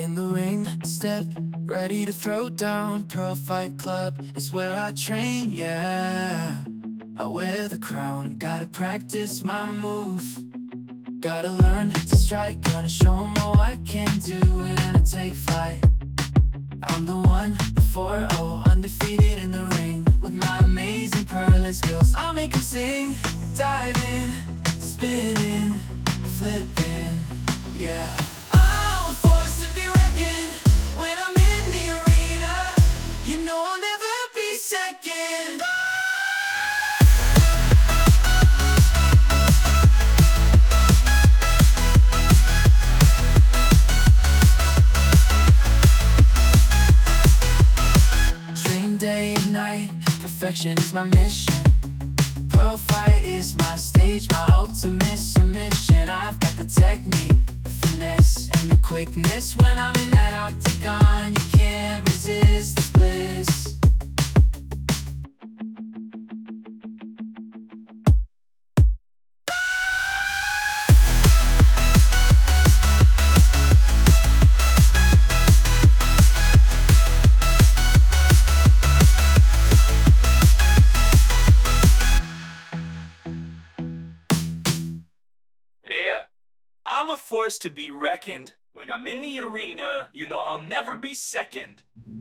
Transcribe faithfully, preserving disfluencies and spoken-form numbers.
in the ring, step ready to throw down. Pro Fight Club is where I train, yeah. I wear the crown, gotta practice my move. Gotta learn to strike, gonna show 'em all I can do. And I take flight, I'm the one, the four oh, undefeated in the ring. With my amazing pearly skills, I'll make 'em sing. Diving, spinning, flipping, yeah. I'm a force to be reckoned when I'm in the arena. You know I'll never be second. Dream day and night, perfection is my mission. Pro fight is my stage, my ultimate submission. I've got the technique, the finesse, and the quickness. When I'm in that octagon, you can't resist this bliss. Yeah, I'm a force to be reckoned. When I'm in the arena, you know I'll never be second.